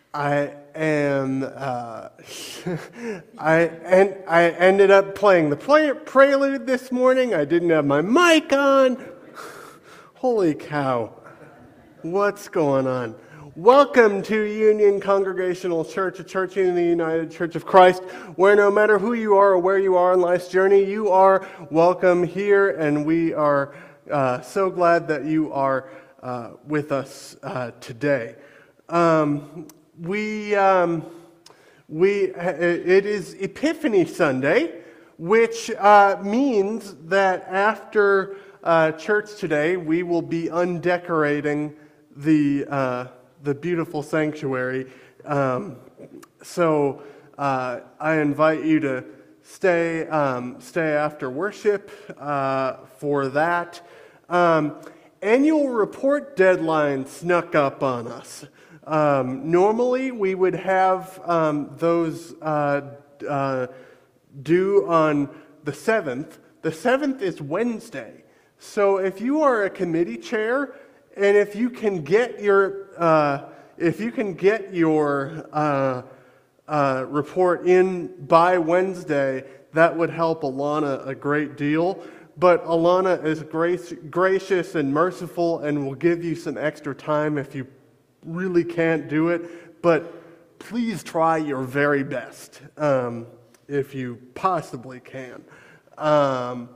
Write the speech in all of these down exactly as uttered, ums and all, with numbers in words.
I am, uh, I, and I ended up playing the play, prelude this morning. I didn't have my mic on. Holy cow. What's going on? Welcome to Union Congregational Church, a church in the United Church of Christ, where no matter who you are or where you are in life's journey, you are welcome here, and we are uh, so glad that you are uh, with us uh, today. Um, we, um, we, it is Epiphany Sunday, which uh, means that after uh, church today, we will be undecorating the uh, the beautiful sanctuary. Um, so uh, I invite you to stay um, stay after worship uh, for that. Um, annual report deadline snuck up on us. Um, normally we would have um, those uh, uh, due on the seventh. The seventh is Wednesday. So if you are a committee chair, and if you can get your uh, if you can get your uh, uh, report in by Wednesday, that would help Alana a great deal. But Alana is grace, gracious and merciful, and will give you some extra time if you really can't do it. But please try your very best um, if you possibly can. Um,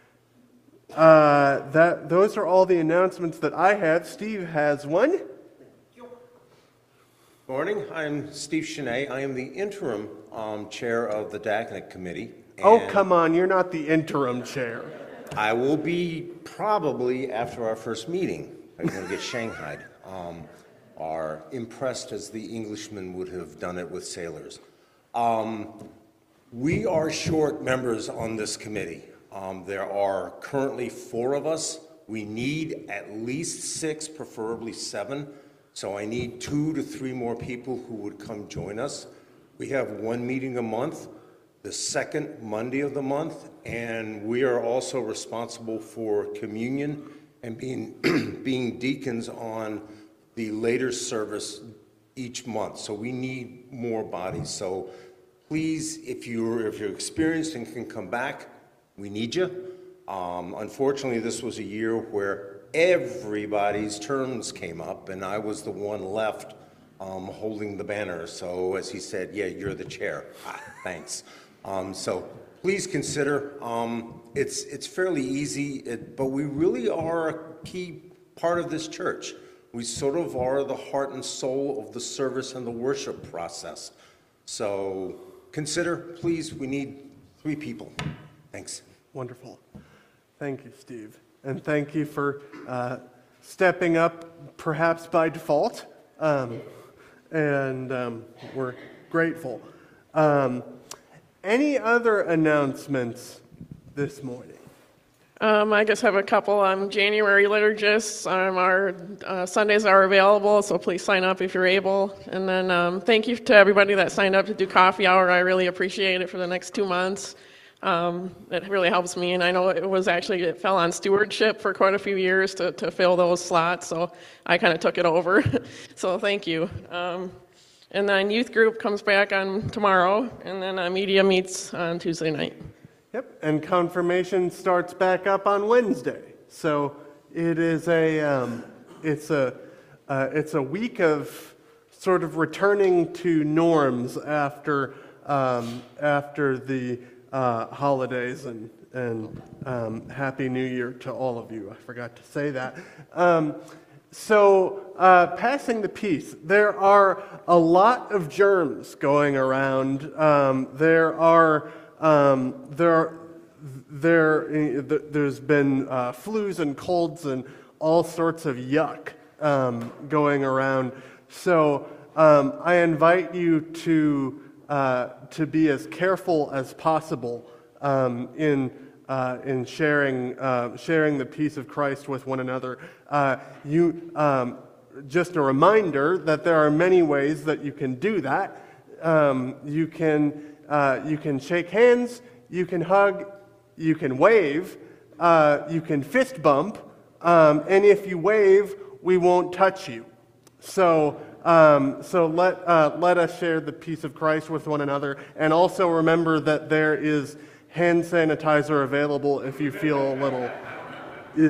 Uh, that those are all the announcements that I have. Steve has one. Morning, I'm Steve Chenet. I am the interim um, chair of the D A C N I C committee. Oh, come on, you're not the interim chair. I will be probably after our first meeting. I'm going to get shanghaied. Um, are impressed as the Englishman would have done it with sailors. Um, we are short members on this committee. Um, there are currently four of us. We need at least six, preferably seven. So I need two to three more people who would come join us. We have one meeting a month, the second Monday of the month, and we are also responsible for communion and being, being deacons on the later service each month. So we need more bodies. So please, if you're, if you're experienced and can come back, we need you. Um, unfortunately, this was a year where everybody's terms came up, and I was the one left um, holding the banner. So as he said, yeah, you're the chair. Ah, thanks. Um, so please consider. Um, it's, it's fairly easy, it, but we really are a key part of this church. We sort of are the heart and soul of the service and the worship process. So consider, please, we need three people. Thanks. Wonderful. Thank you, Steve. And thank you for uh, stepping up, perhaps by default. Um, and um, we're grateful. Um, any other announcements this morning? Um, I just have a couple. I'm January liturgists. Um, our uh, Sundays are available, so please sign up if you're able. And then um, thank you to everybody that signed up to do coffee hour. I really appreciate it for the next two months. Um, it really helps me, and I know it was actually, it fell on stewardship for quite a few years to, to fill those slots, so I kind of took it over. So thank you. Um, and then youth group comes back on tomorrow, and then uh, media meets on Tuesday night. Yep, and confirmation starts back up on Wednesday. So it is a, um, it's a, uh, it's a week of sort of returning to norms after, um, after the Uh, holidays, and, and um, Happy New Year to all of you. I forgot to say that. Um, so, uh, passing the peace. There are a lot of germs going around. Um, there are um, there there there's been uh, flus and colds and all sorts of yuck um, going around. So, um, I invite you to. Uh, to be as careful as possible um, in uh, in sharing uh, sharing the peace of Christ with one another. Uh, you um, just a reminder that there are many ways that you can do that. Um, you can uh, you can shake hands, you can hug, you can wave, uh, you can fist bump, um, and if you wave, we won't touch you. So. Um, so let, uh, let us share the peace of Christ with one another. And also remember that there is hand sanitizer available if you feel a little... It,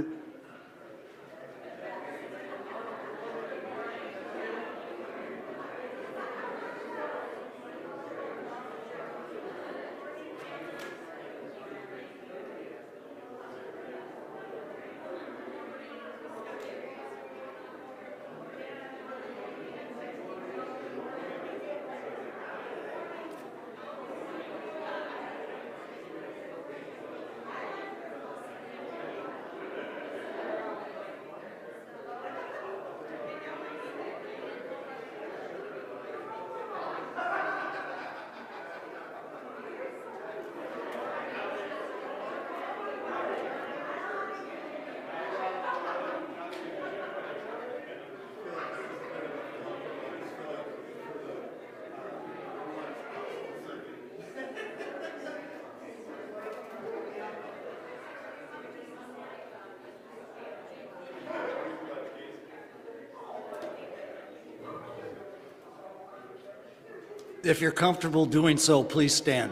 If you're comfortable doing so, please stand.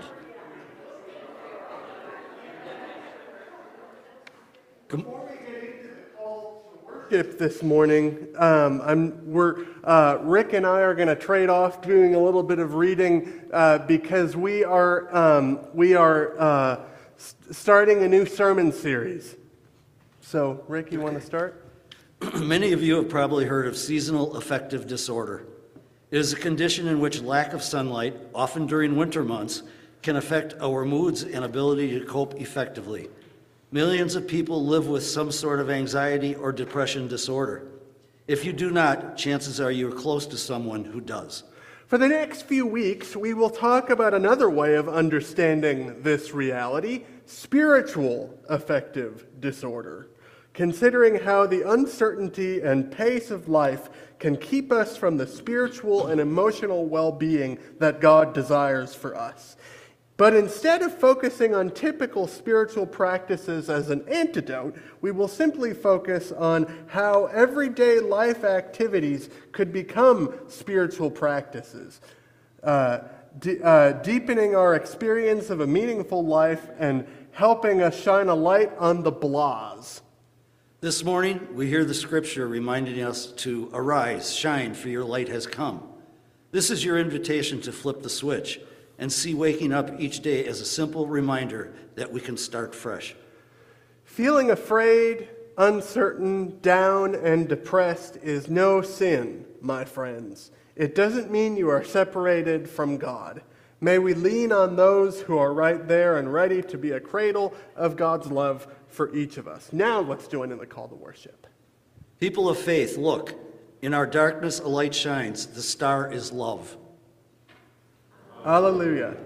Before we get into the call to worship this morning, um, I'm, we're, uh, Rick and I are going to trade off doing a little bit of reading uh, because we are, um, we are uh, st- starting a new sermon series. So, Rick, you want to start? Many of you have probably heard of seasonal affective disorder. It is a condition in which lack of sunlight, often during winter months, can affect our moods and ability to cope effectively. Millions of people live with some sort of anxiety or depression disorder. If you do not, chances are you are close to someone who does. For the next few weeks, we will talk about another way of understanding this reality, spiritual affective disorder, considering how the uncertainty and pace of life can keep us from the spiritual and emotional well-being that God desires for us. But instead of focusing on typical spiritual practices as an antidote, we will simply focus on how everyday life activities could become spiritual practices, uh, d- uh, deepening our experience of a meaningful life and helping us shine a light on the blahs. This morning, we hear the scripture reminding us to arise, shine, for your light has come. This is your invitation to flip the switch and see waking up each day as a simple reminder that we can start fresh. Feeling afraid, uncertain, down, and depressed is no sin, my friends. It doesn't mean you are separated from God. May we lean on those who are right there and ready to be a cradle of God's love for each of us. Now let's join in the call to worship. People of faith, look, in our darkness a light shines. The star is love. Hallelujah.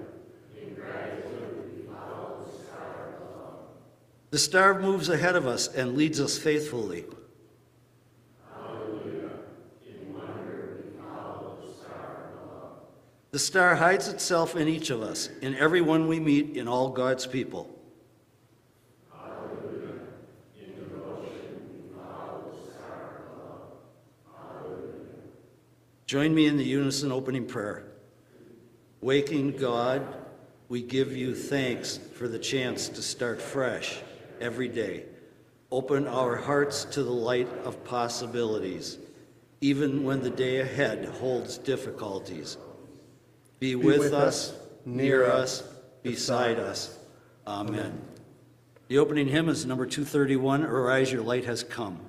The star moves ahead of us and leads us faithfully. The star hides itself in each of us, in everyone we meet, in all God's people. Join me in the unison opening prayer. Waking God, we give you thanks for the chance to start fresh every day. Open our hearts to the light of possibilities, even when the day ahead holds difficulties. Be with, with us, us, near us, beside us. Amen. The opening hymn is number two thirty-one, Arise, Your Light Has Come.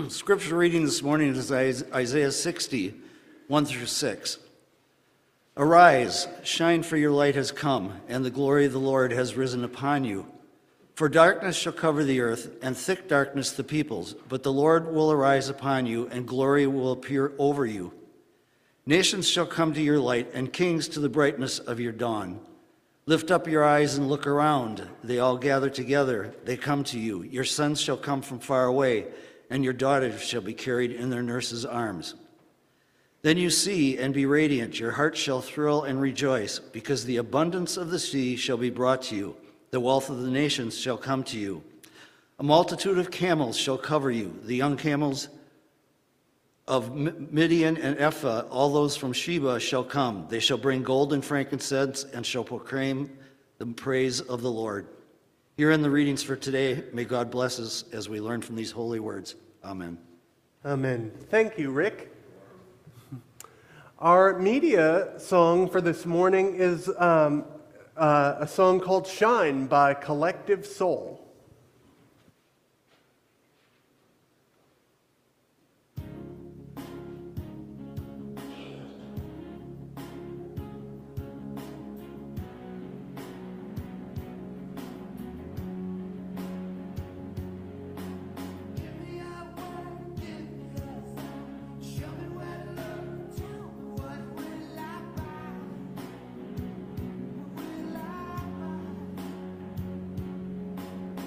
Scripture reading this morning is Isaiah sixty, one through six. Arise, shine, for your light has come, and the glory of the Lord has risen upon you. For darkness shall cover the earth, and thick darkness the peoples, but the Lord will arise upon you, and glory will appear over you. Nations shall come to your light, and kings to the brightness of your dawn. Lift up your eyes and look around. They all gather together. They come to you. Your sons shall come from far away, and your daughters shall be carried in their nurses' arms. Then you see and be radiant. Your heart shall thrill and rejoice, because the abundance of the sea shall be brought to you. The wealth of the nations shall come to you. A multitude of camels shall cover you. The young camels of Midian and Ephah, all those from Sheba, shall come. They shall bring gold and frankincense and shall proclaim the praise of the Lord. Here in the readings for today, may God bless us as we learn from these holy words. Amen. Amen. Thank you, Rick. Our media song for this morning is um, uh, a song called Shine by Collective Soul. Show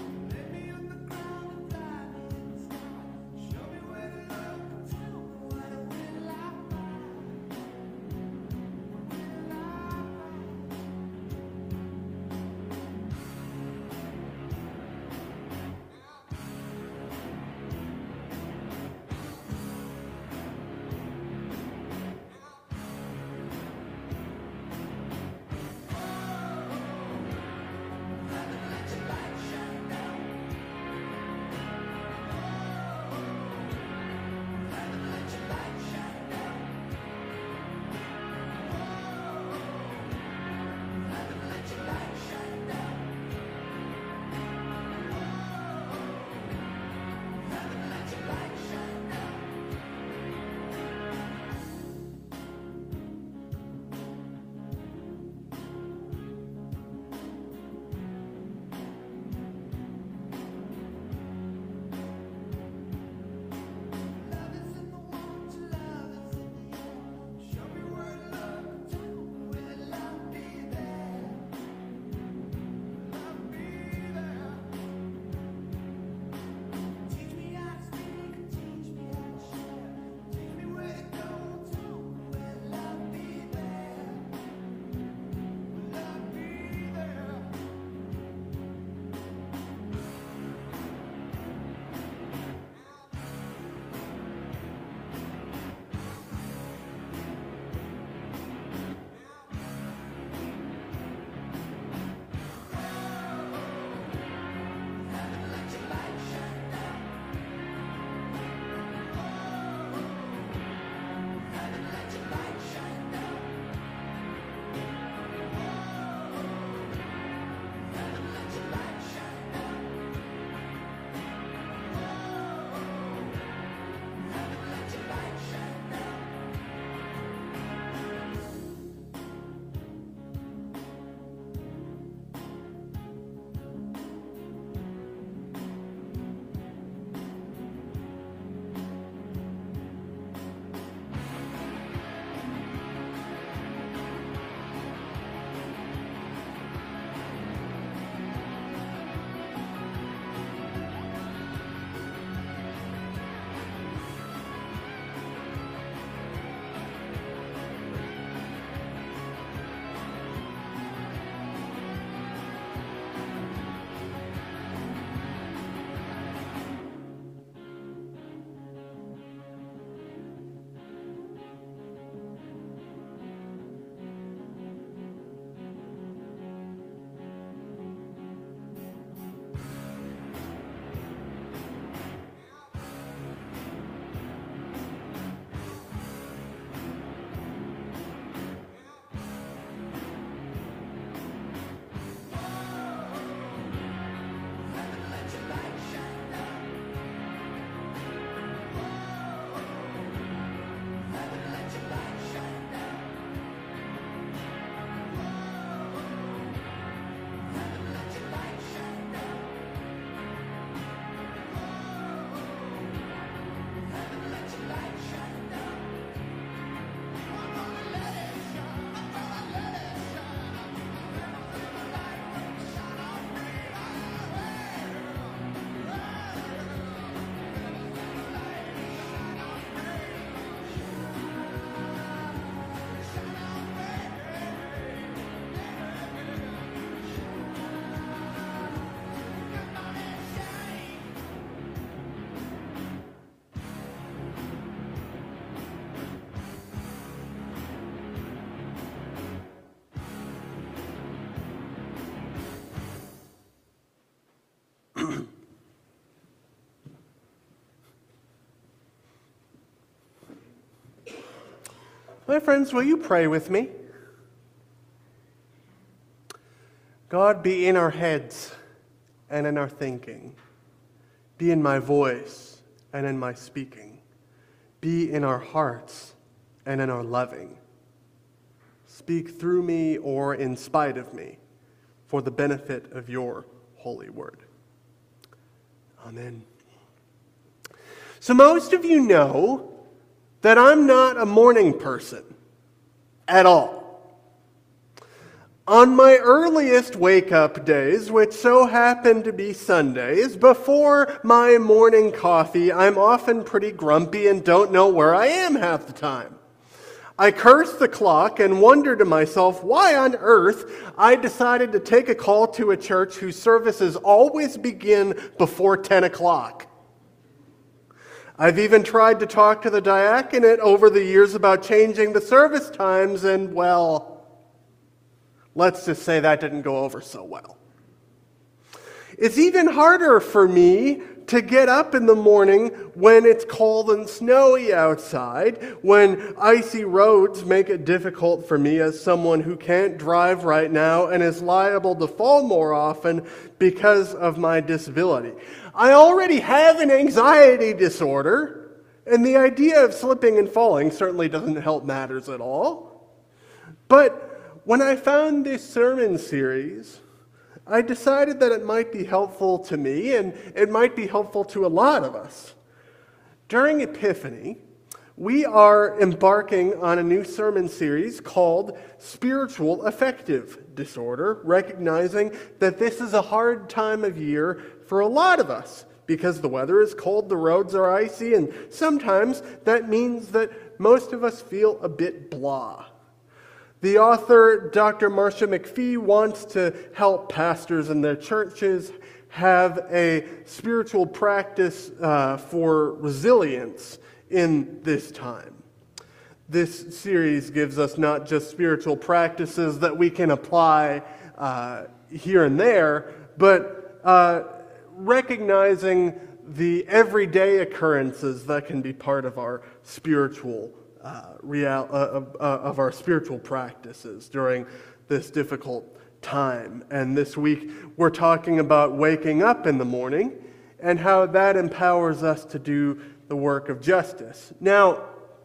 My friends, will you pray with me? God, be in our heads and in our thinking. Be in my voice and in my speaking. Be in our hearts and in our loving. Speak through me or in spite of me for the benefit of your holy word. Amen. So most of you know that I'm not a morning person at all. On my earliest wake-up days, which so happen to be Sundays, before my morning coffee, I'm often pretty grumpy and don't know where I am half the time. I curse the clock and wonder to myself why on earth I decided to take a call to a church whose services always begin before ten o'clock. I've even tried to talk to the diaconate over the years about changing the service times, and, well, let's just say that didn't go over so well. It's even harder for me to get up in the morning when it's cold and snowy outside, when icy roads make it difficult for me as someone who can't drive right now and is liable to fall more often because of my disability. I already have an anxiety disorder, and the idea of slipping and falling certainly doesn't help matters at all. But when I found this sermon series, I decided that it might be helpful to me, and it might be helpful to a lot of us. During Epiphany, we are embarking on a new sermon series called Spiritual Affective Disorder, recognizing that this is a hard time of year for a lot of us, because the weather is cold, the roads are icy, and sometimes that means that most of us feel a bit blah. The author, Doctor Marcia McPhee, wants to help pastors and their churches have a spiritual practice uh, for resilience in this time. This series gives us not just spiritual practices that we can apply uh, here and there, but uh, recognizing the everyday occurrences that can be part of our spiritual Uh, real, uh, uh, of our spiritual practices during this difficult time. And this week we're talking about waking up in the morning and how that empowers us to do the work of justice. Now,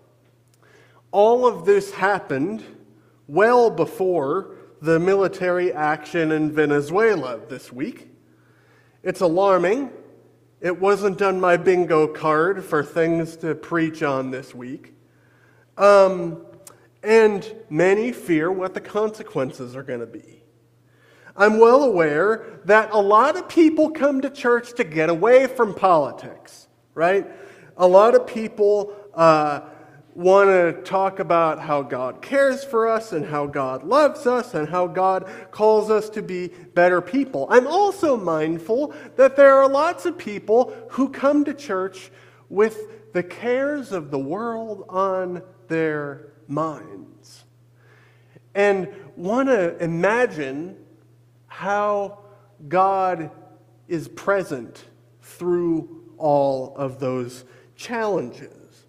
all of this happened well before the military action in Venezuela this week. It's alarming. It wasn't on my bingo card for things to preach on this week. Um, and many fear what the consequences are going to be. I'm well aware that a lot of people come to church to get away from politics, right? A lot of people uh, want to talk about how God cares for us and how God loves us and how God calls us to be better people. I'm also mindful that there are lots of people who come to church with the cares of the world on their minds and want to imagine how God is present through all of those challenges.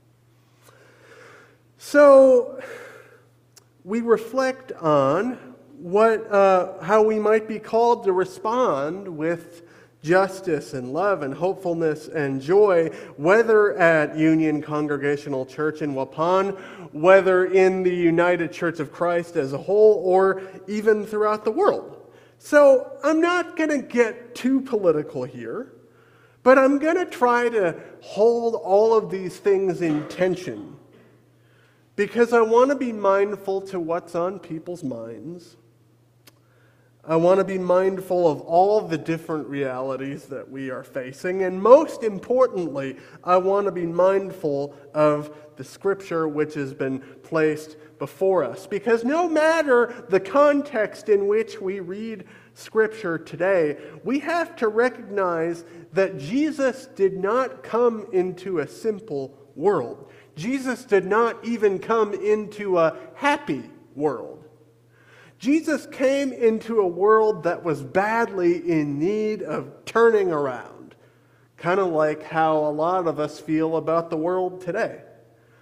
So we reflect on what, uh, how we might be called to respond with justice and love and hopefulness and joy, whether at Union Congregational Church in Waupun, whether in the United Church of Christ as a whole, or even throughout the world. So I'm not going to get too political here, but I'm going to try to hold all of these things in tension, because I want to be mindful to what's on people's minds. I want to be mindful of all the different realities that we are facing. And most importantly, I want to be mindful of the Scripture which has been placed before us. Because no matter the context in which we read Scripture today, we have to recognize that Jesus did not come into a simple world. Jesus did not even come into a happy world. Jesus came into a world that was badly in need of turning around, kind of like how a lot of us feel about the world today.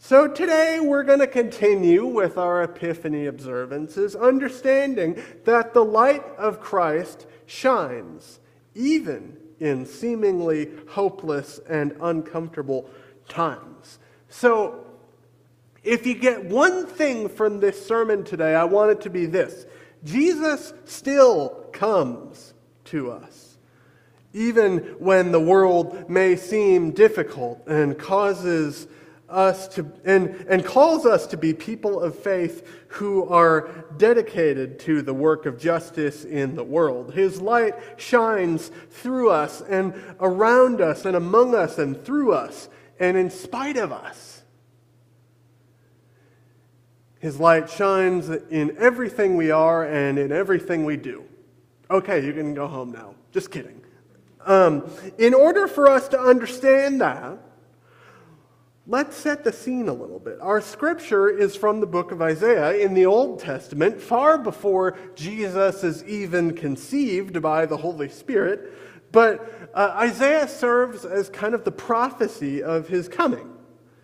So today we're going to continue with our Epiphany observances, understanding that the light of Christ shines even in seemingly hopeless and uncomfortable times. So if you get one thing from this sermon today, I want it to be this: Jesus still comes to us, even when the world may seem difficult and causes us to and, and calls us to be people of faith who are dedicated to the work of justice in the world. His light shines through us and around us and among us and through us and in spite of us. His light shines in everything we are and in everything we do. Okay, you can go home now. Just kidding. Um, in order for us to understand that, let's set the scene a little bit. Our scripture is from the book of Isaiah in the Old Testament, far before Jesus is even conceived by the Holy Spirit. But uh, Isaiah serves as kind of the prophecy of his coming.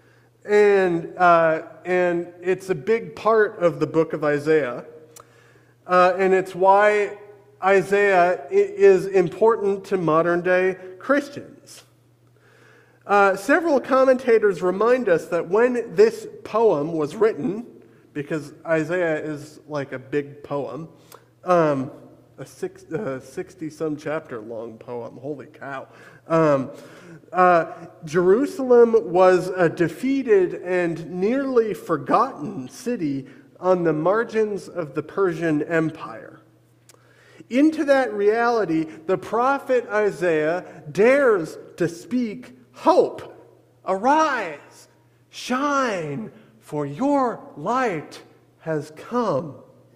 And, uh, and it's a big part of the book of Isaiah. Uh, and it's why Isaiah is important to modern day Christians. Uh, several commentators remind us that when this poem was written, because Isaiah is like a big poem, um, a six, uh, sixty-some chapter long poem, holy cow. Um, uh, Jerusalem was a defeated and nearly forgotten city on the margins of the Persian Empire. Into that reality, the prophet Isaiah dares to speak hope. Arise, shine, for your light has come.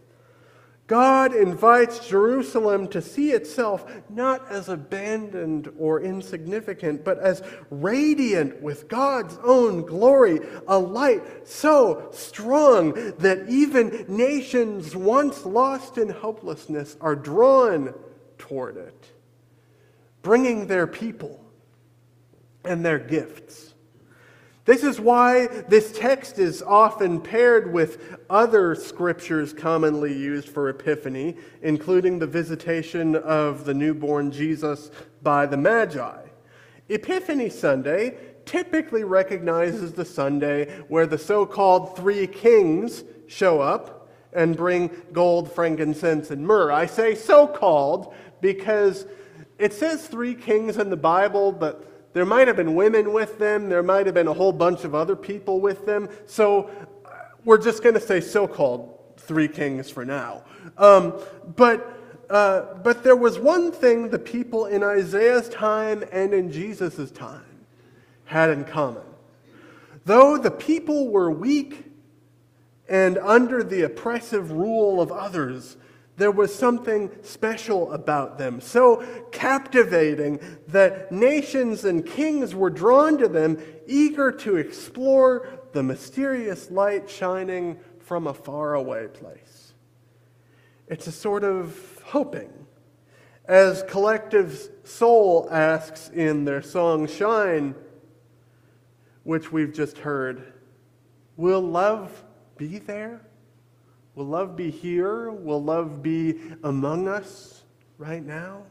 God invites Jerusalem to see itself not as abandoned or insignificant, but as radiant with God's own glory, a light so strong that even nations once lost in hopelessness are drawn toward it, bringing their people and their gifts. This is why this text is often paired with other scriptures commonly used for Epiphany, including the visitation of the newborn Jesus by the Magi. Epiphany Sunday typically recognizes the Sunday where the so-called three kings show up and bring gold, frankincense, and myrrh. I say so-called because it says three kings in the Bible, but there might have been women with them. There might have been a whole bunch of other people with them. So we're just going to say so-called three kings for now. Um, but, uh, but there was one thing the people in Isaiah's time and in Jesus' time had in common. Though the people were weak and under the oppressive rule of others, there was something special about them, so captivating that nations and kings were drawn to them, eager to explore the mysterious light shining from a faraway place. It's a sort of hoping. As Collective Soul asks in their song Shine, which we've just heard, will love be there? Will love be here? Will love be among us right now?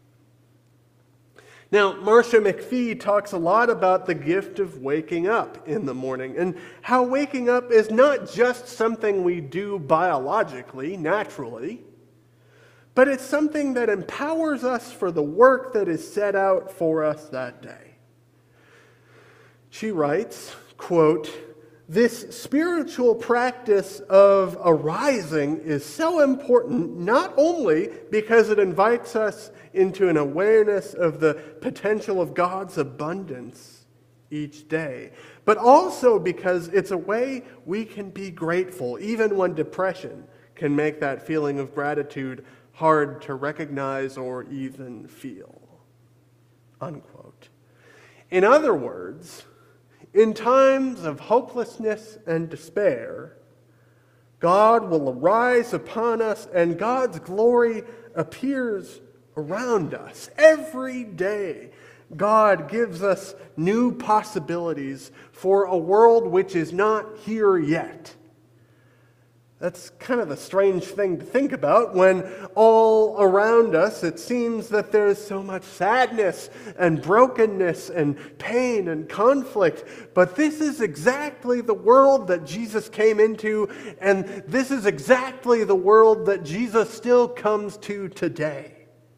Now, Marcia McPhee talks a lot about the gift of waking up in the morning and how waking up is not just something we do biologically, naturally, but it's something that empowers us for the work that is set out for us that day. She writes, quote, "This spiritual practice of arising is so important not only because it invites us into an awareness of the potential of God's abundance each day, but also because it's a way we can be grateful, even when depression can make that feeling of gratitude hard to recognize or even feel." Unquote. In other words, in times of hopelessness and despair, God will arise upon us and God's glory appears around us every day. God gives us new possibilities for a world which is not here yet. That's kind of a strange thing to think about when all around us it seems that there's so much sadness and brokenness and pain and conflict. But this is exactly the world that Jesus came into, and this is exactly the world that Jesus still comes to today.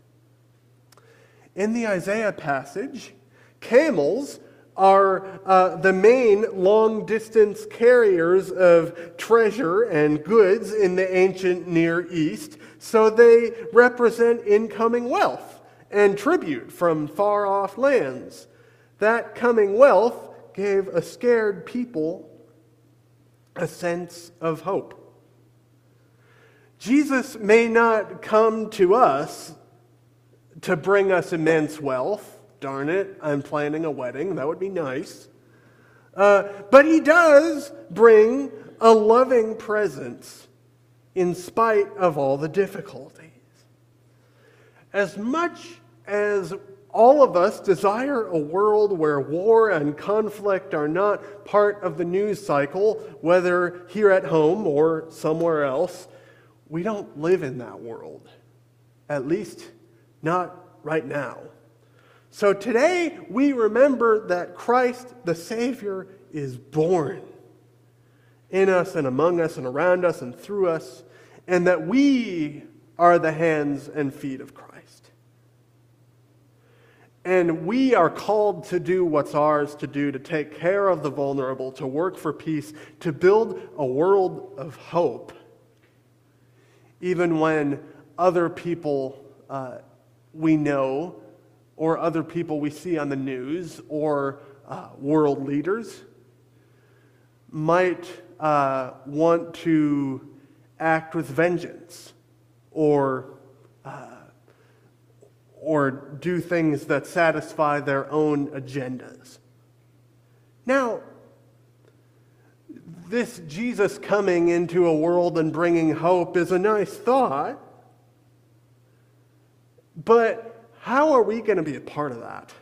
In the Isaiah passage, camels are uh, the main long-distance carriers of treasure and goods in the ancient Near East, so they represent incoming wealth and tribute from far-off lands. That coming wealth gave a scared people a sense of hope. Jesus may not come to us to bring us immense wealth. Darn it, I'm planning a wedding. That would be nice. Uh, but he does bring a loving presence in spite of all the difficulties. As much as all of us desire a world where war and conflict are not part of the news cycle, whether here at home or somewhere else, we don't live in that world. At least not right now. So today we remember that Christ, the Savior, is born in us and among us and around us and through us, and that we are the hands and feet of Christ. And we are called to do what's ours to do, to take care of the vulnerable, to work for peace, to build a world of hope, even when other people uh, we know or other people we see on the news, or uh, world leaders, might uh, want to act with vengeance, or uh, or do things that satisfy their own agendas. Now, this Jesus coming into a world and bringing hope is a nice thought, but how are we going to be a part of that?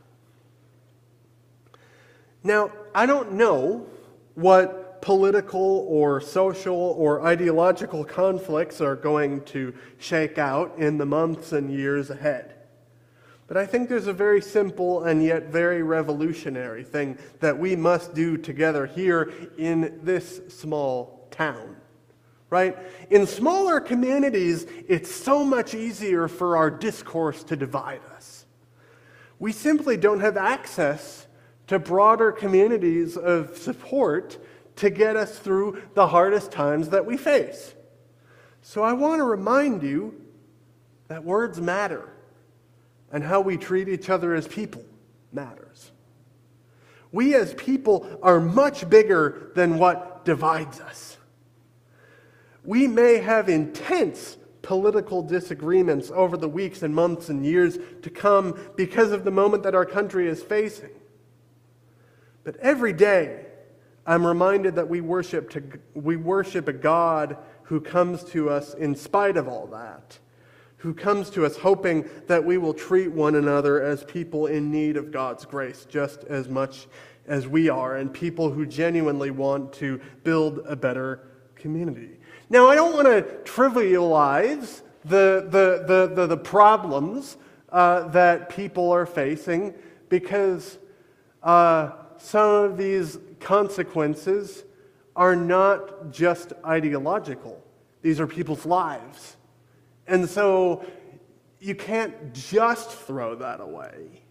Now, I don't know what political or social or ideological conflicts are going to shake out in the months and years ahead. But I think there's a very simple and yet very revolutionary thing that we must do together here in this small town. Right? In smaller communities, it's so much easier for our discourse to divide us. We simply don't have access to broader communities of support to get us through the hardest times that we face. So I want to remind you that words matter, and how we treat each other as people matters. We as people are much bigger than what divides us. We may have intense political disagreements over the weeks and months and years to come because of the moment that our country is facing. But every day, I'm reminded that we worship to, we worship a God who comes to us in spite of all that, who comes to us hoping that we will treat one another as people in need of God's grace just as much as we are, and people who genuinely want to build a better community. Now, I don't want to trivialize the, the, the, the, the problems uh, that people are facing, because uh, some of these consequences are not just ideological. These are people's lives. And so you can't just throw that away.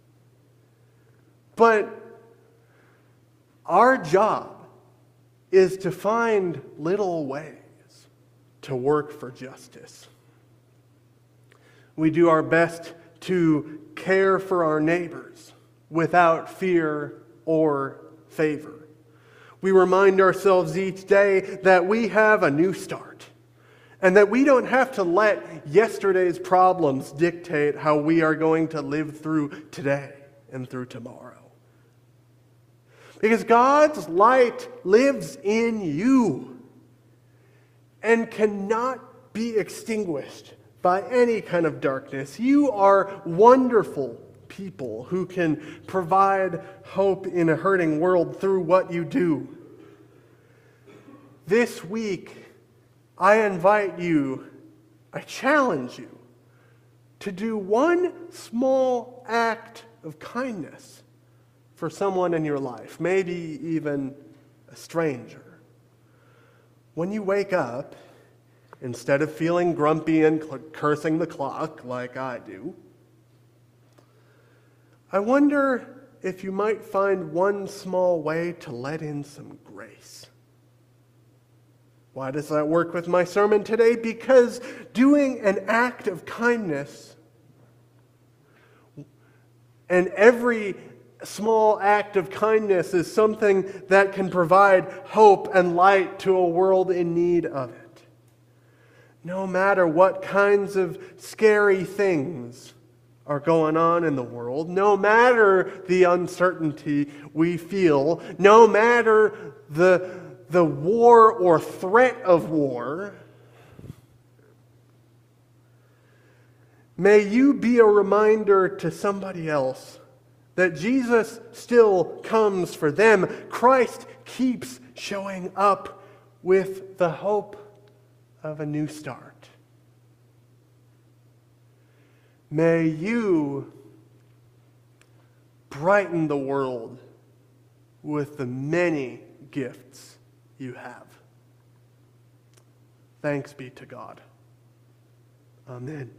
But our job is to find little ways to work for justice. We do our best to care for our neighbors without fear or favor. We remind ourselves each day that we have a new start, and that we don't have to let yesterday's problems dictate how we are going to live through today and through tomorrow. Because God's light lives in you and cannot be extinguished by any kind of darkness. You are wonderful people, who can provide hope in a hurting world through what you do. This week, I invite you, I challenge you, to do one small act of kindness for someone in your life, maybe even a stranger. When you wake up, instead of feeling grumpy and cursing the clock like I do, I wonder if you might find one small way to let in some grace. Why does that work with my sermon today? Because doing an act of kindness, and every small act of kindness is something that can provide hope and light to a world in need of it. No matter what kinds of scary things are going on in the world, no matter the uncertainty we feel, no matter the, the war or threat of war, may you be a reminder to somebody else that Jesus still comes for them. Christ keeps showing up with the hope of a new start. May you brighten the world with the many gifts you have. Thanks be to God. Amen.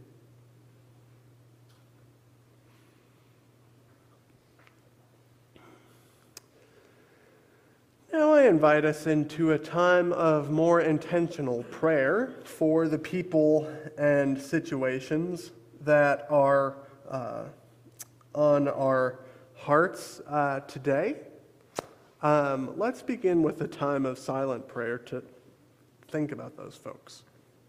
Now I invite us into a time of more intentional prayer for the people and situations that are uh, on our hearts uh, today. Um, let's begin with a time of silent prayer to think about those folks.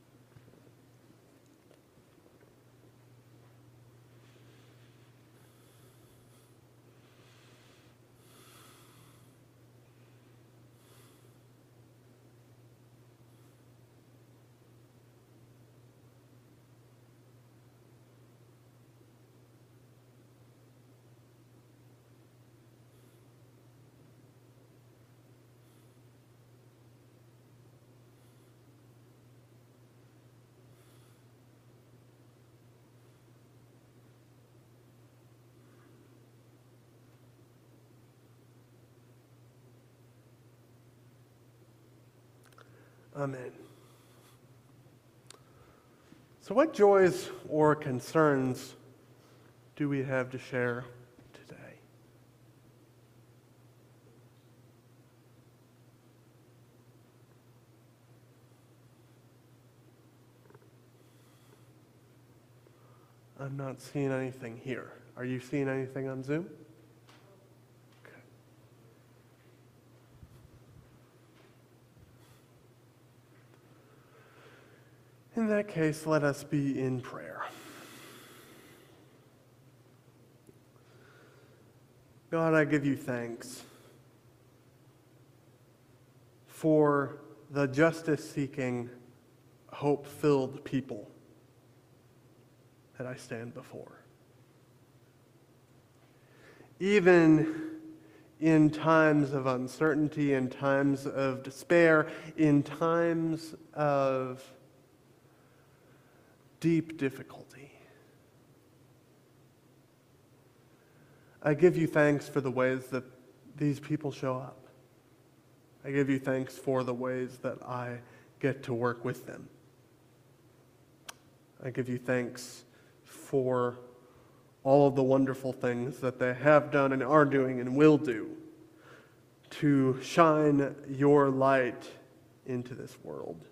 Amen. So what joys or concerns do we have to share today? I'm not seeing anything here. Are you seeing anything on Zoom? In that case, let us be in prayer. God, I give you thanks for the justice-seeking, hope-filled people that I stand before. Even in times of uncertainty, in times of despair, in times of deep difficulty, I give you thanks for the ways that these people show up. I give you thanks for the ways that I get to work with them. I give you thanks for all of the wonderful things that they have done and are doing and will do to shine your light into this world.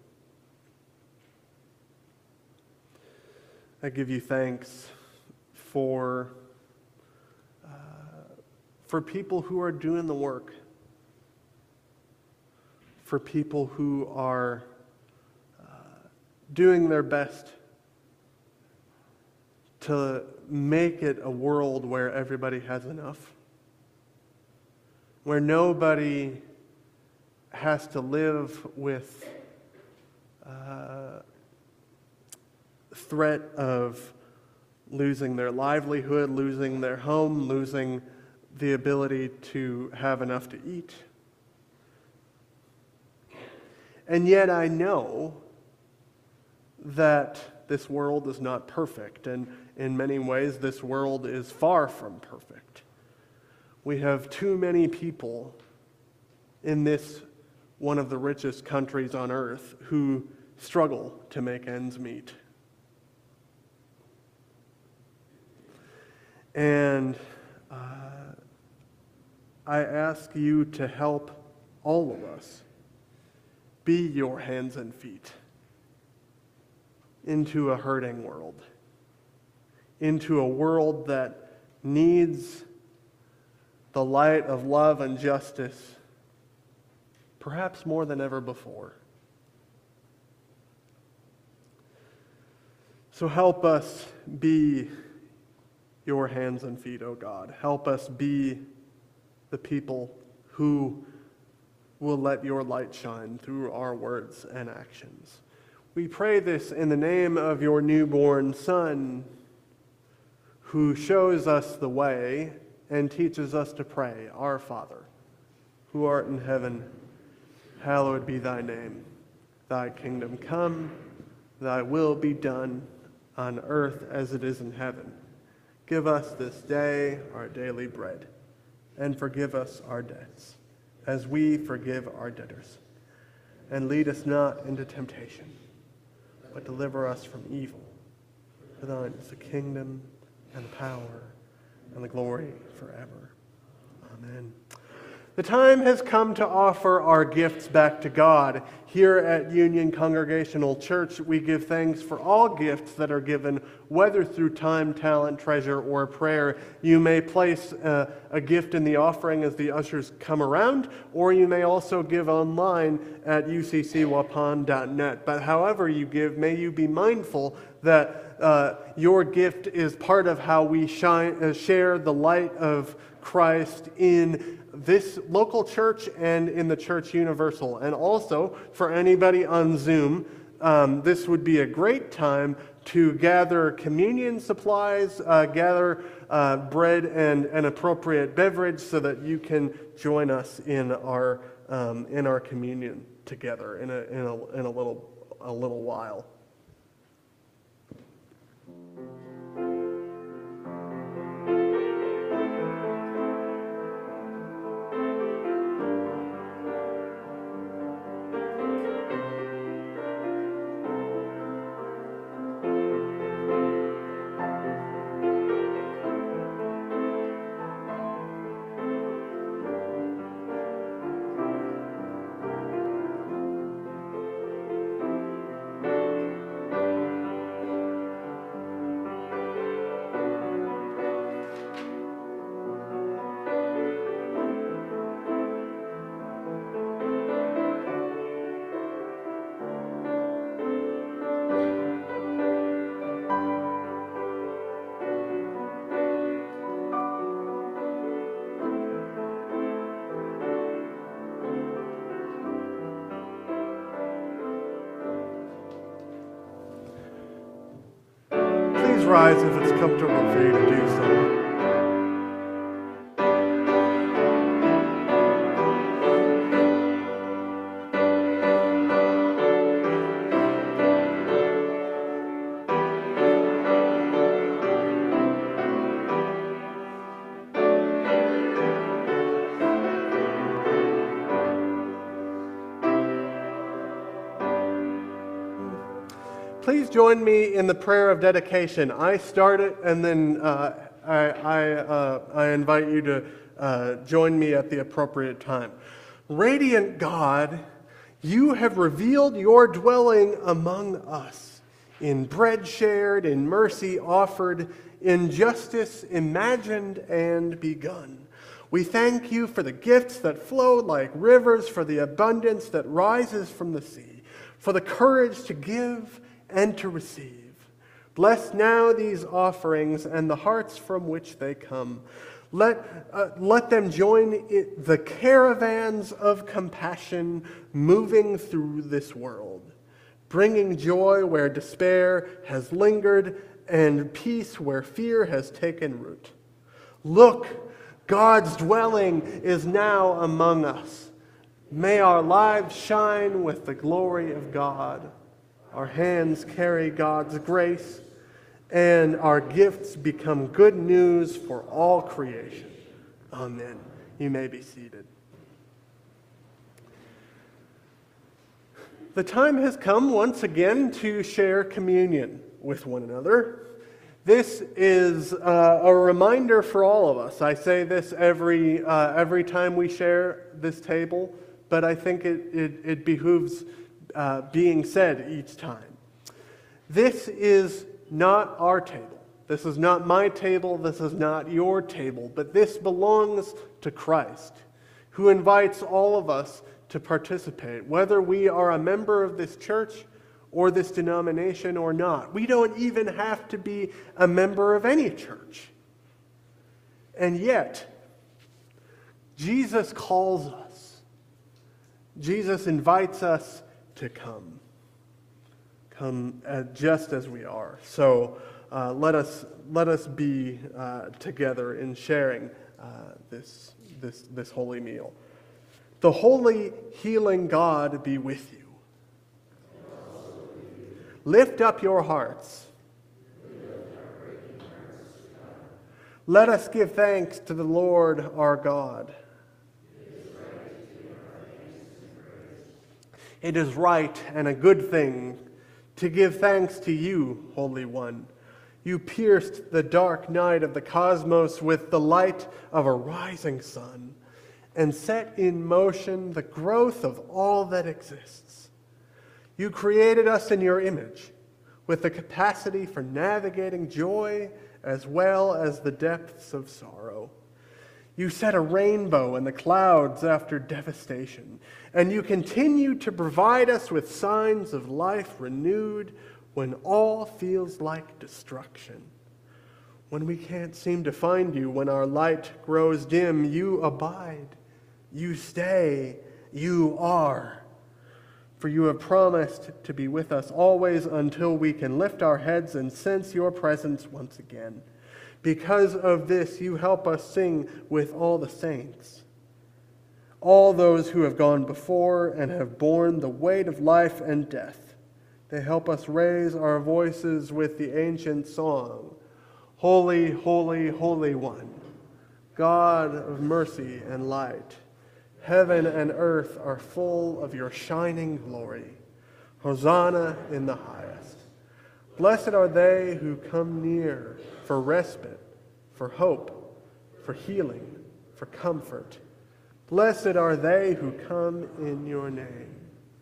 I give you thanks for uh, for people who are doing the work, for people who are uh, doing their best to make it a world where everybody has enough, where nobody has to live with uh, threat of losing their livelihood, losing their home, losing the ability to have enough to eat. And yet I know that this world is not perfect, and in many ways this world is far from perfect. We have too many people in this, one of the richest countries on earth, who struggle to make ends meet. And uh, I ask you to help all of us be your hands and feet into a hurting world, into a world that needs the light of love and justice perhaps more than ever before. So help us be your hands and feet, O God. Help us be the people who will let your light shine through our words and actions. We pray this in the name of your newborn Son, who shows us the way and teaches us to pray, Our Father, who art in heaven, hallowed be thy name. Thy kingdom come, thy will be done on earth as it is in heaven. Give us this day our daily bread, and forgive us our debts, as we forgive our debtors. And lead us not into temptation, but deliver us from evil. For thine is the kingdom, and the power, and the glory forever. Amen. The time has come to offer our gifts back to God. Here at Union Congregational Church, we give thanks for all gifts that are given, whether through time, talent, treasure, or prayer. You may place uh, a gift in the offering as the ushers come around, or you may also give online at u c c waupun dot net. But however you give, may you be mindful that uh, your gift is part of how we shine, uh, share the light of Christ in this local church and in the Church Universal. And also, for anybody on Zoom, um, this would be a great time to gather communion supplies, uh, gather uh, bread and an appropriate beverage so that you can join us in our um, in our communion together in a in a in a little a little while. Rise if it's comfortable for you to do so. Please join me in the prayer of dedication. I start it, and then uh, I, I, uh, I invite you to uh, join me at the appropriate time. Radiant God, you have revealed your dwelling among us, in bread shared, in mercy offered, in justice imagined and begun. We thank you for the gifts that flow like rivers, for the abundance that rises from the sea, for the courage to give and to receive. Bless now these offerings and the hearts from which they come. Let, uh, let them join it, the caravans of compassion moving through this world, bringing joy where despair has lingered and peace where fear has taken root. Look, God's dwelling is now among us. May our lives shine with the glory of God. Our hands carry God's grace, and our gifts become good news for all creation. Amen. You may be seated. The time has come once again to share communion with one another. This is uh, a reminder for all of us. I say this every uh, every time we share this table, but I think it, it, it behooves uh, being said each time. This is not our table. This is not my table. This is not your table. But this belongs to Christ, who invites all of us to participate, whether we are a member of this church or this denomination or not. We don't even have to be a member of any church. And yet, Jesus calls us. Jesus invites us to come. Come uh, just as we are. So uh, let us let us be uh, together in sharing uh, this this this holy meal. The holy, healing God be with you. Lift up your hearts. Let us give thanks to the Lord our God. It is right and a good thing to give thanks to you, Holy One. You pierced the dark night of the cosmos with the light of a rising sun, and set in motion the growth of all that exists. You created us in your image, with the capacity for navigating joy as well as the depths of sorrow. You set a rainbow in the clouds after devastation, and you continue to provide us with signs of life renewed when all feels like destruction. When we can't seem to find you, when our light grows dim, you abide. You stay, you are. For you have promised to be with us always until we can lift our heads and sense your presence once again. Because of this, you help us sing with all the saints, all those who have gone before and have borne the weight of life and death. They help us raise our voices with the ancient song, Holy, Holy, Holy One, God of mercy and light. Heaven and earth are full of your shining glory. Hosanna in the highest. Blessed are they who come near for respite, for hope, for healing, for comfort. Blessed are they who come in your name.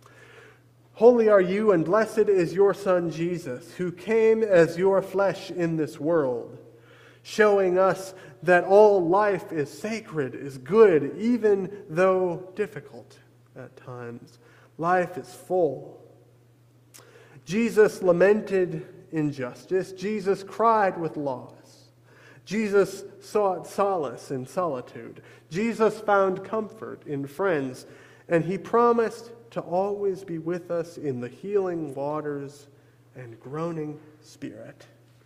Holy are you, and blessed is your Son Jesus, who came as your flesh in this world, showing us that all life is sacred, is good, even though difficult at times. Life is full. Jesus lamented injustice. Jesus cried with loss. Jesus sought solace in solitude. Jesus found comfort in friends, and he promised to always be with us in the healing waters and groaning spirit.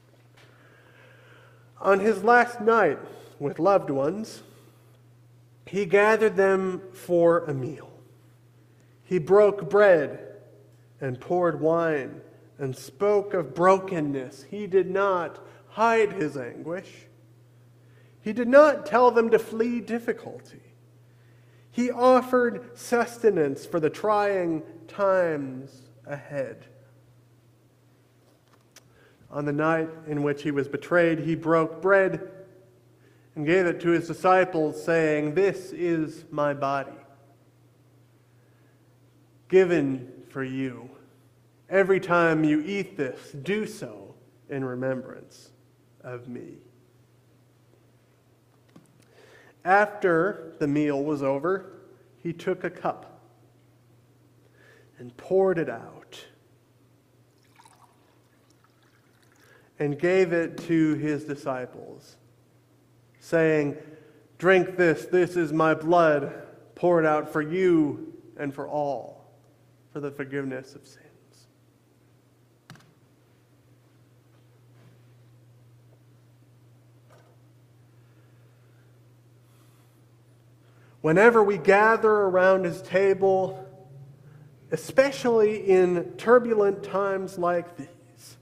On his last night with loved ones, he gathered them for a meal. He broke bread and poured wine and spoke of brokenness. He did not hide his anguish. He did not tell them to flee difficulty. He offered sustenance for the trying times ahead. On the night in which he was betrayed, he broke bread and gave it to his disciples, saying, "This is my body, given for you. Every time you eat this, do so in remembrance of me." After the meal was over, he took a cup and poured it out and gave it to his disciples, saying, "Drink this, this is my blood poured out for you and for all, for the forgiveness of sins." Whenever we gather around his table, especially in turbulent times like these,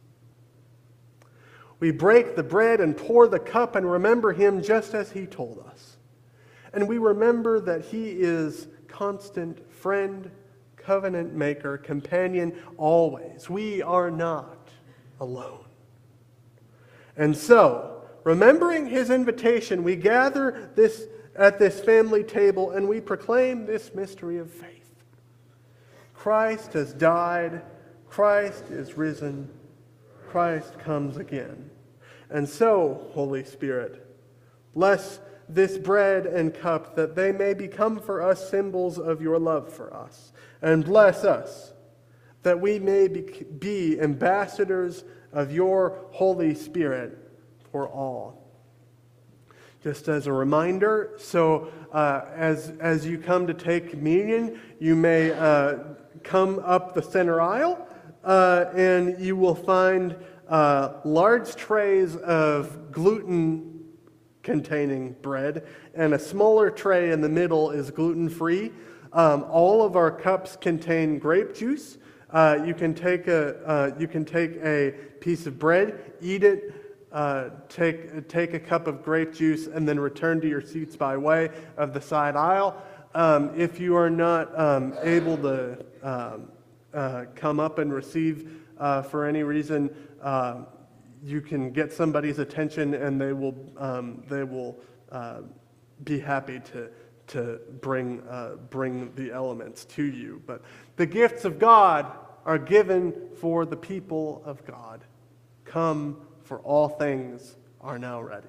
we break the bread and pour the cup and remember him just as he told us. And we remember that he is constant friend, covenant maker, companion always. We are not alone. And so, remembering his invitation, we gather this at this family table and we proclaim this mystery of faith. Christ has died, Christ is risen, Christ comes again. And so, Holy Spirit, bless this bread and cup that they may become for us symbols of your love for us. And bless us that we may be, be ambassadors of your Holy Spirit for all. Just as a reminder, so uh, as, as you come to take communion, you may uh, come up the center aisle uh, and you will find uh, large trays of gluten-containing bread, and a smaller tray in the middle is gluten-free. Um, all of our cups contain grape juice. Uh, you can take a uh, you can take a piece of bread, eat it, uh, take take a cup of grape juice, and then return to your seats by way of the side aisle. Um, if you are not um, able to um, uh, come up and receive uh, for any reason, uh, you can get somebody's attention, and they will um, they will uh, be happy to. to bring uh, bring the elements to you. But the gifts of God are given for the people of God. Come, for all things are now ready.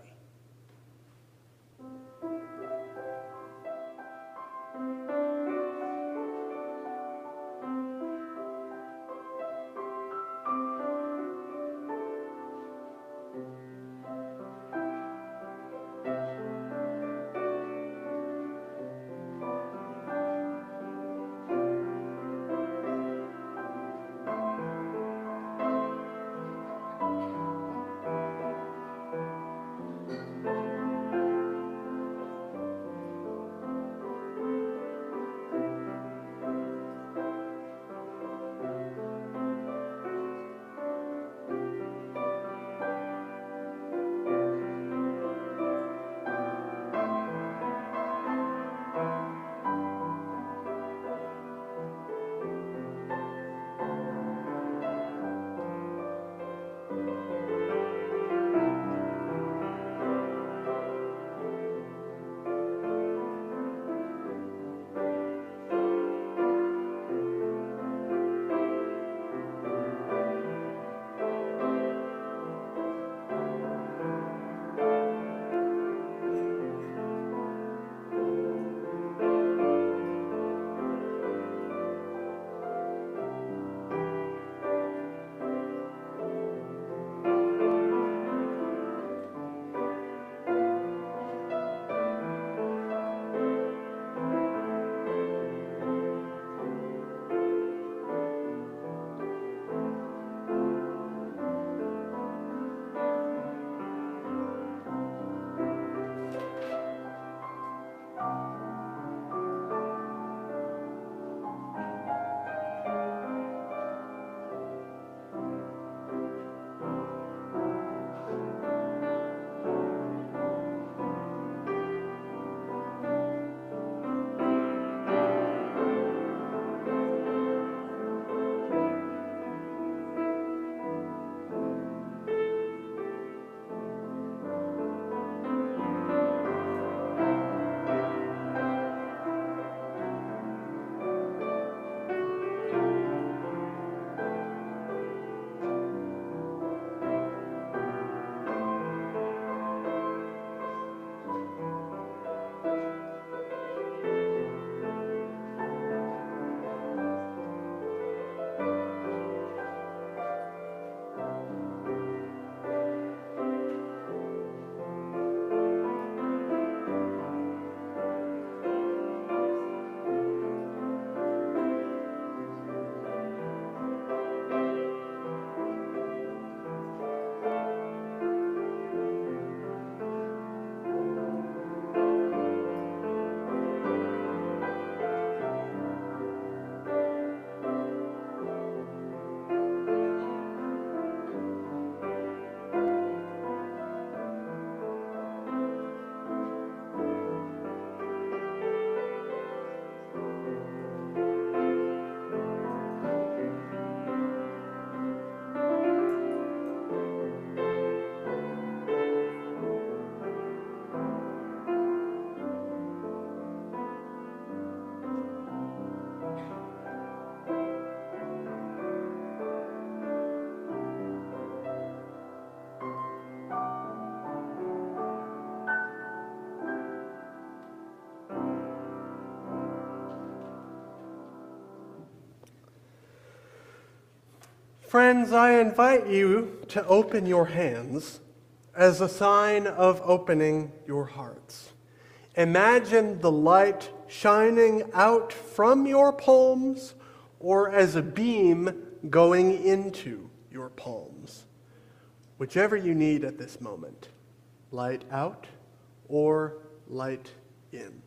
Friends, I invite you to open your hands as a sign of opening your hearts. Imagine the light shining out from your palms or as a beam going into your palms. Whichever you need at this moment, light out or light in.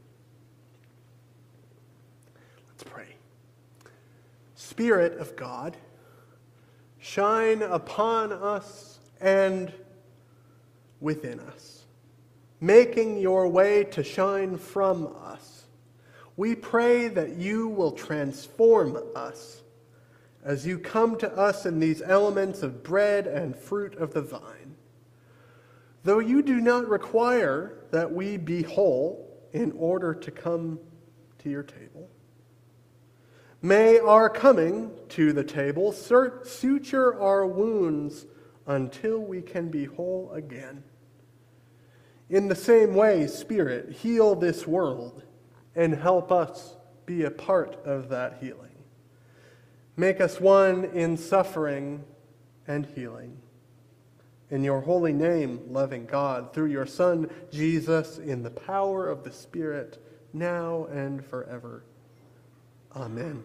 Let's pray. Spirit of God, shine upon us and within us, making your way to shine from us. We pray that you will transform us as you come to us in these elements of bread and fruit of the vine. Though you do not require that we be whole in order to come to your table, may our coming to the table suture our wounds until we can be whole again. In the same way, Spirit, heal this world and help us be a part of that healing. Make us one in suffering and healing. In your holy name, loving God, through your Son, Jesus, in the power of the Spirit, now and forever. Amen.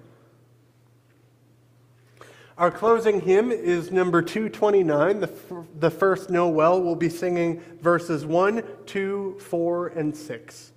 Our closing hymn is number two twenty-nine. The, f- the first Noel will be singing verses one, two, four, and six.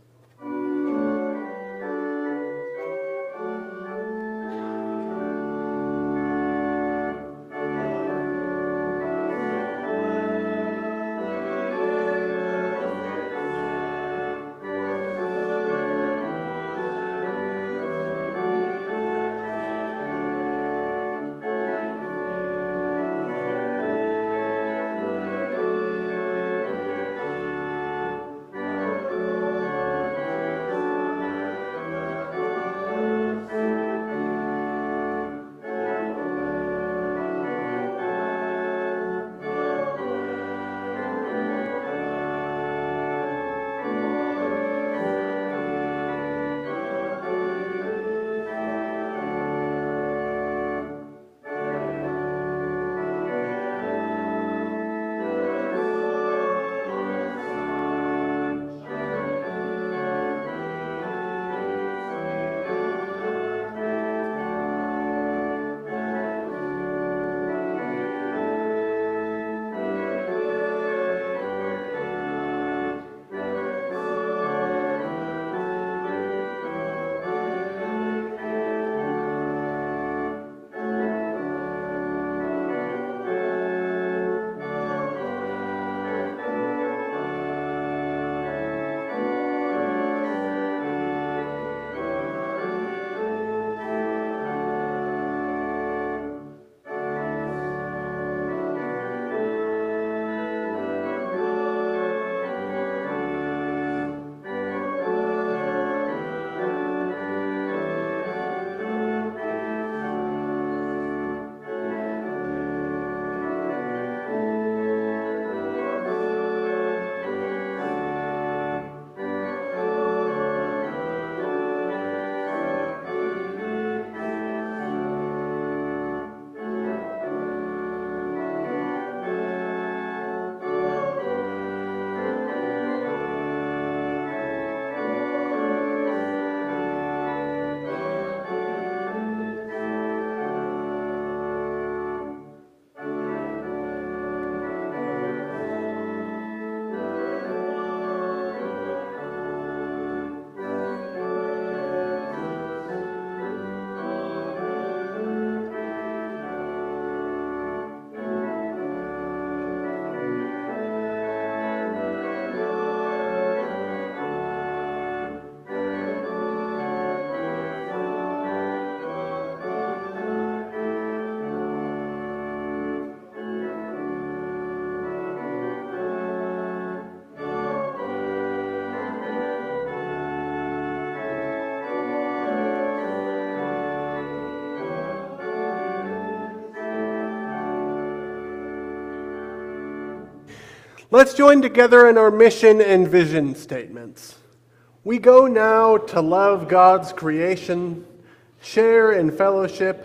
Let's join together in our mission and vision statements. We go now to love God's creation, share in fellowship,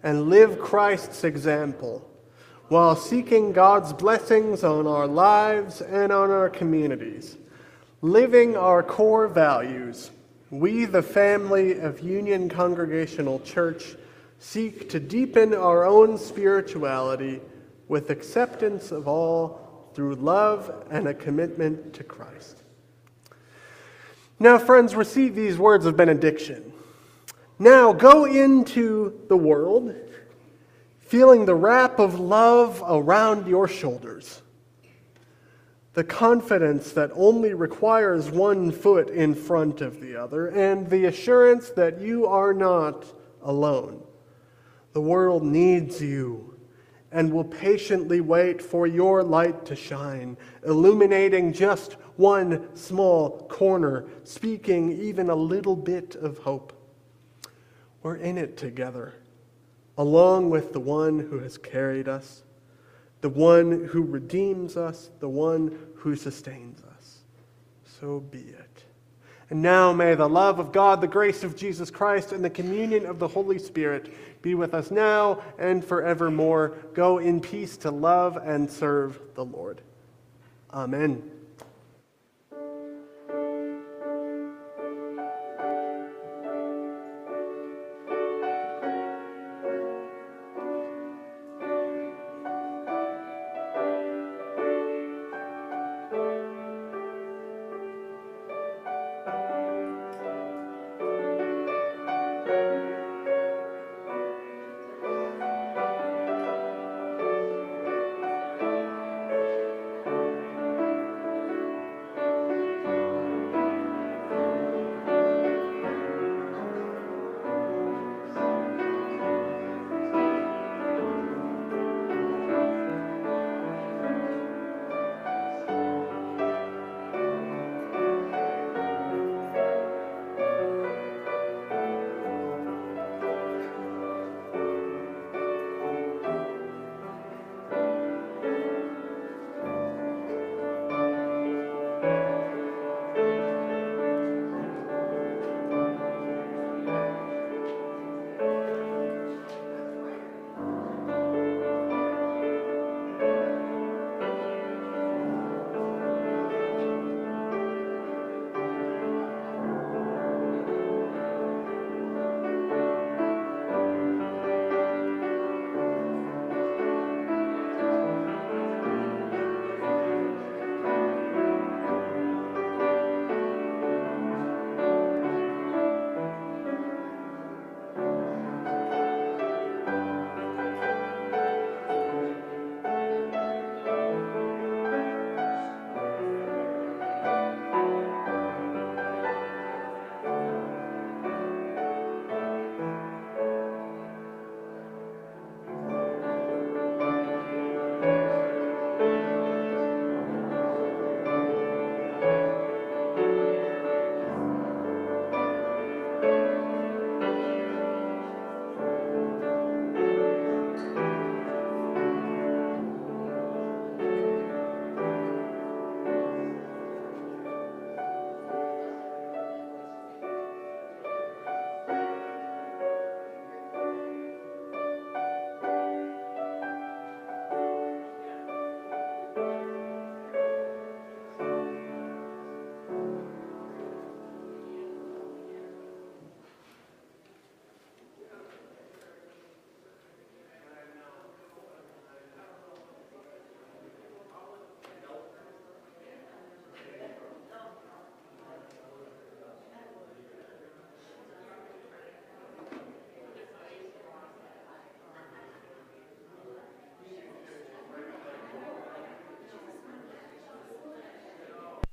and live Christ's example while seeking God's blessings on our lives and on our communities. Living our core values, we, the family of Union Congregational Church, seek to deepen our own spirituality with acceptance of all through love and a commitment to Christ. Now, friends, receive these words of benediction. Now go into the world, feeling the wrap of love around your shoulders, the confidence that only requires one foot in front of the other, and the assurance that you are not alone. The world needs you and will patiently wait for your light to shine, illuminating just one small corner, speaking even a little bit of hope. We're in it together, along with the one who has carried us, the one who redeems us, the one who sustains us. So be it. And now may the love of God, the grace of Jesus Christ, and the communion of the Holy Spirit be with us now and forevermore. Go in peace to love and serve the Lord. Amen.